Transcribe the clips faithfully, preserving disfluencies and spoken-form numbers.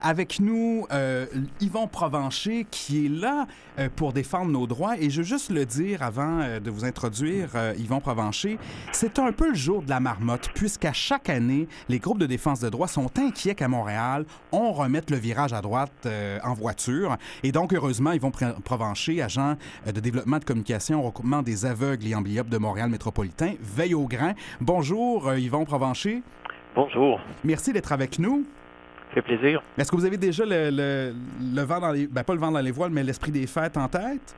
Avec nous, euh, Yvon Provencher, qui est là euh, pour défendre nos droits. Et je veux juste le dire avant euh, de vous introduire, euh, Yvon Provencher, c'est un peu le jour de la marmotte, puisqu'à chaque année, les groupes de défense de droits sont inquiets qu'à Montréal, on remette le virage à droite euh, en voiture. Et donc, heureusement, Yvon Provencher, agent de développement de communication au regroupement des aveugles et amblyopes de Montréal métropolitain, veille au grain. Bonjour, euh, Yvon Provencher. Bonjour. Merci d'être avec nous. Ça fait plaisir. Est-ce que vous avez déjà le, le, le vent dans les... Ben, pas le vent dans les voiles, mais l'esprit des fêtes en tête?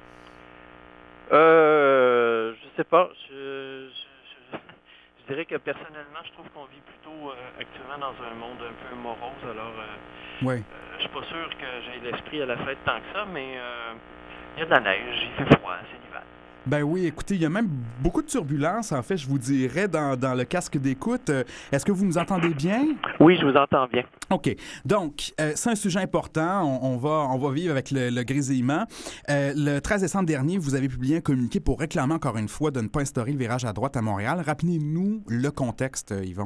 Euh... Je sais pas. Je, je, je, je dirais que personnellement, je trouve qu'on vit plutôt euh, actuellement dans un monde un peu morose. Alors, euh, oui. euh, je suis pas sûr que j'ai l'esprit à la fête tant que ça, mais euh, il y a de la neige, il fait froid, c'est l'hiver. Ben oui, écoutez, il y a même beaucoup de turbulences, en fait, je vous dirais, dans, dans le casque d'écoute. Euh, est-ce que vous nous entendez bien? Oui, je vous entends bien. OK. Donc, euh, c'est un sujet important. On, on, va, on va vivre avec le, le grésillement. Euh, le treize décembre dernier, vous avez publié un communiqué pour réclamer encore une fois de ne pas instaurer le virage à droite à Montréal. Rappelez-nous le contexte, Yvon.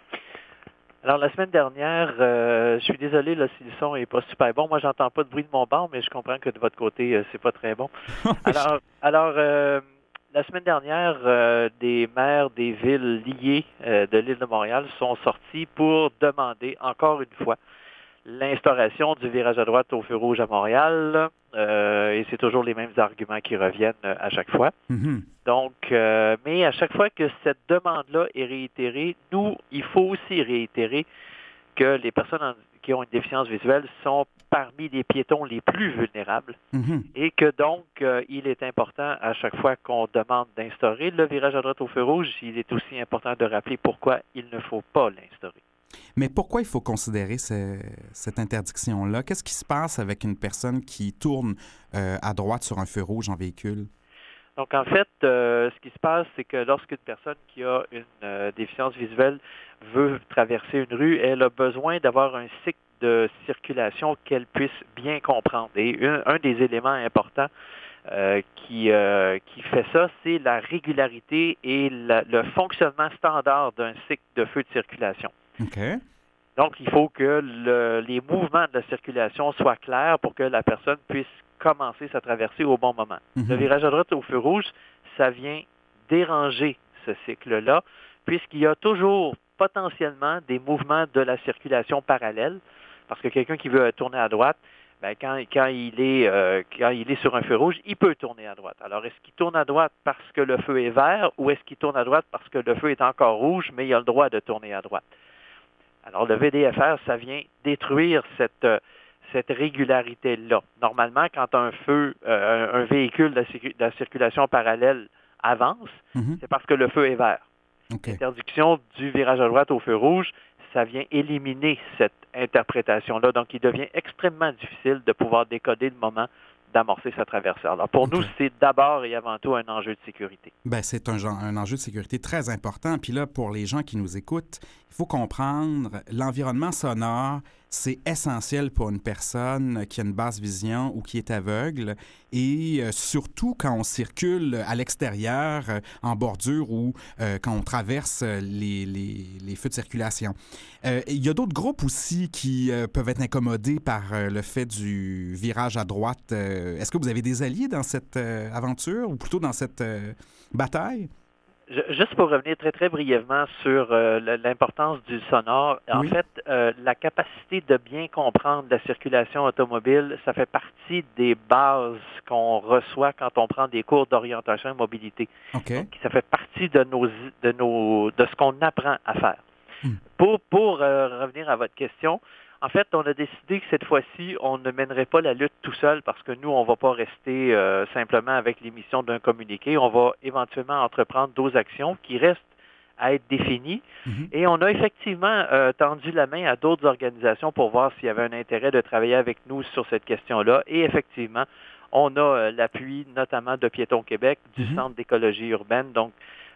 Alors, la semaine dernière, euh, je suis désolé là, si le son n'est pas super bon. Moi, j'entends pas de bruit de mon bord, mais je comprends que de votre côté, euh, c'est pas très bon. Alors, alors euh, la semaine dernière, euh, des maires des villes liées euh, de l'île de Montréal sont sortis pour demander, encore une fois, l'instauration du virage à droite au feu rouge à Montréal. Euh, et c'est toujours les mêmes arguments qui reviennent euh, à chaque fois. Mm-hmm. Donc, euh, mais à chaque fois que cette demande-là est réitérée, nous, il faut aussi réitérer que les personnes en, qui ont une déficience visuelle sont parmi les piétons les plus vulnérables Mm-hmm. et que donc, euh, il est important à chaque fois qu'on demande d'instaurer le virage à droite au feu rouge, il est aussi important de rappeler pourquoi il ne faut pas l'instaurer. Mais pourquoi il faut considérer ce, cette interdiction-là? Qu'est-ce qui se passe avec une personne qui tourne euh, à droite sur un feu rouge en véhicule? Donc, en fait, euh, ce qui se passe, c'est que lorsqu'une personne qui a une euh, déficience visuelle veut traverser une rue, elle a besoin d'avoir un cycle de circulation qu'elle puisse bien comprendre. Et un, un des éléments importants euh, qui, euh, qui fait ça, c'est la régularité et la, le fonctionnement standard d'un cycle de feu de circulation. OK. Donc, il faut que le, les mouvements de la circulation soient clairs pour que la personne puisse commencer sa traversée au bon moment. Mm-hmm. Le virage à droite au feu rouge, ça vient déranger ce cycle-là, puisqu'il y a toujours potentiellement des mouvements de la circulation parallèle, parce que quelqu'un qui veut tourner à droite, ben, quand, quand, il est, euh, quand il est sur un feu rouge, il peut tourner à droite. Alors, est-ce qu'il tourne à droite parce que le feu est vert, ou est-ce qu'il tourne à droite parce que le feu est encore rouge, mais il a le droit de tourner à droite? Alors, le V D F R, ça vient détruire cette, euh, cette régularité-là. Normalement, quand un feu, euh, un véhicule de la, de la circulation parallèle avance, mm-hmm. c'est parce que le feu est vert. Okay. L'interdiction du virage à droite au feu rouge, ça vient éliminer cette interprétation-là. Donc, il devient extrêmement difficile de pouvoir décoder le moment d'amorcer sa traversée. Alors, pour okay. nous, c'est d'abord et avant tout un enjeu de sécurité. Bien, c'est un, un enjeu de sécurité très important. Puis là, pour les gens qui nous écoutent, il faut comprendre, l'environnement sonore, c'est essentiel pour une personne qui a une basse vision ou qui est aveugle. Et euh, surtout quand on circule à l'extérieur, euh, en bordure ou euh, quand on traverse les, les, les feux de circulation. Euh, il y a d'autres groupes aussi qui euh, peuvent être incommodés par euh, le fait du virage à droite. Euh, est-ce que vous avez des alliés dans cette euh, aventure ou plutôt dans cette euh, bataille? Je, juste pour revenir très, très brièvement sur euh, l'importance du sonore, en oui. fait, euh, la capacité de bien comprendre la circulation automobile, ça fait partie des bases qu'on reçoit quand on prend des cours d'orientation et mobilité. Okay. Donc, ça fait partie de nos de nos de ce qu'on apprend à faire. Hmm. Pour, pour euh, revenir à votre question, en fait, on a décidé que cette fois-ci, on ne mènerait pas la lutte tout seul parce que nous, on ne va pas rester euh, simplement avec l'émission d'un communiqué. On va éventuellement entreprendre d'autres actions qui restent à être définies. Mm-hmm. Et on a effectivement euh, tendu la main à d'autres organisations pour voir s'il y avait un intérêt de travailler avec nous sur cette question-là. Et effectivement, on a euh, l'appui notamment de Piétons Québec, du mm-hmm. Centre d'écologie urbaine. Donc,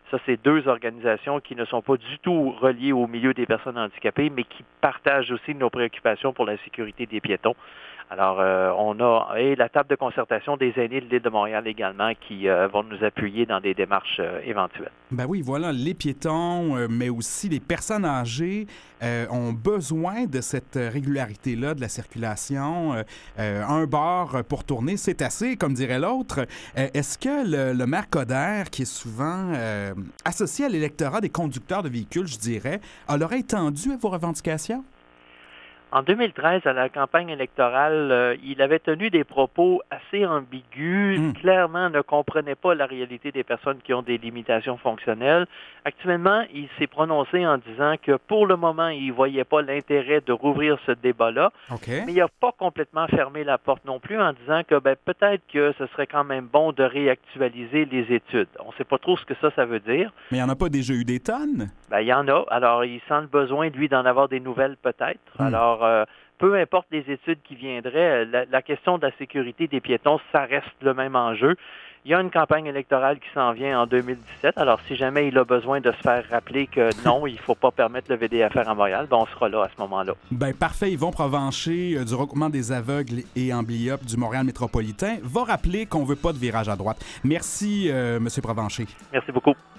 Ça, c'est deux organisations qui ne sont pas du tout reliées au milieu des personnes handicapées, mais qui partagent aussi nos préoccupations pour la sécurité des piétons. Alors, euh, on a et la table de concertation des aînés de l'île de Montréal également qui euh, vont nous appuyer dans des démarches euh, éventuelles. Ben oui, voilà, les piétons, euh, mais aussi les personnes âgées euh, ont besoin de cette régularité-là de la circulation. Euh, euh, un bar pour tourner, c'est assez, comme dirait l'autre. Euh, est-ce que le, le maire Coder, qui est souvent euh, associé à l'électorat des conducteurs de véhicules, je dirais, a l'oreille tendue à vos revendications? En deux mille treize, à la campagne électorale, euh, il avait tenu des propos assez ambigus, mmh. clairement ne comprenait pas la réalité des personnes qui ont des limitations fonctionnelles. Actuellement, il s'est prononcé en disant que pour le moment, il ne voyait pas l'intérêt de rouvrir ce débat-là, okay. mais il n'a pas complètement fermé la porte non plus en disant que ben, peut-être que ce serait quand même bon de réactualiser les études. On ne sait pas trop ce que ça, ça veut dire. Mais il n'y en a pas déjà eu des tonnes? Ben, il y en a. Alors, il sent le besoin, lui, d'en avoir des nouvelles peut-être. Mmh. Alors, Euh, peu importe les études qui viendraient, la, la question de la sécurité des piétons, ça reste le même enjeu. Il y a une campagne électorale qui s'en vient en deux mille dix-sept. Alors, si jamais il a besoin de se faire rappeler que non, il ne faut pas permettre le V D F R à Montréal, ben on sera là à ce moment-là. Bien, parfait. Yvon Provencher, euh, du regroupement des aveugles et amblyopes du Montréal métropolitain, va rappeler qu'on ne veut pas de virage à droite. Merci, euh, M. Provencher. Merci beaucoup.